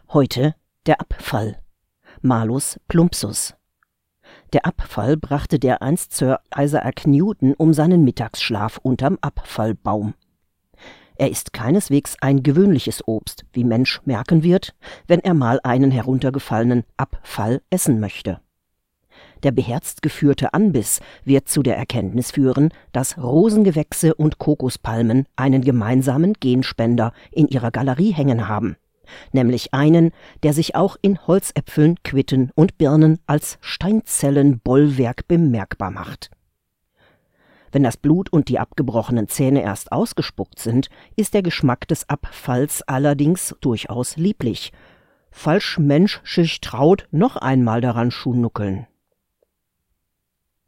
Heute der Abfall. Malus plumpsus. Der Abfall brachte dereinst Sir Isaac Newton um seinen Mittagsschlaf unterm Abfallbaum. Er ist keineswegs ein gewöhnliches Obst, wie Mensch merken wird, wenn er mal einen heruntergefallenen Abfall essen möchte. Der beherzt geführte Anbiss wird zu der Erkenntnis führen, dass Rosengewächse und Kokospalmen einen gemeinsamen Genspender in ihrer Galerie hängen haben, nämlich einen, der sich auch in Holzäpfeln, Quitten und Birnen als Steinzellenbollwerk bemerkbar macht. Wenn das Blut und die abgebrochenen Zähne erst ausgespuckt sind, ist der Geschmack des Abfalls allerdings durchaus lieblich. Falsch Mensch sich traut, noch einmal daran schuhnuckeln.